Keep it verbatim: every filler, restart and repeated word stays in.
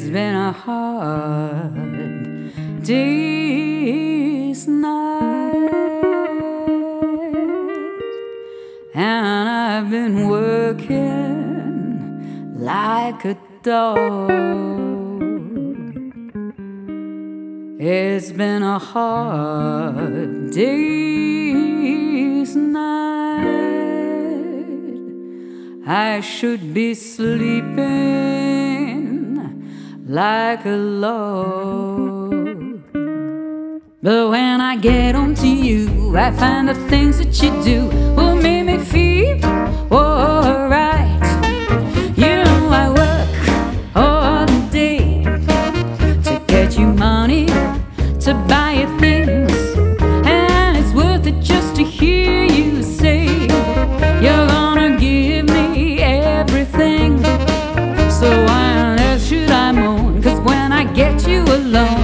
been a hard day's night, and I've been working like a dog. It's been a hard day's night. I should be sleeping like a log, but when I get home to you, I find the things that you do will make me feel alright. You know I work all day to get you money, to buy you things, and it's worth it just to hear you say you're gonna give me everything. So why on earth should I moan? 'Cause when I get you alone,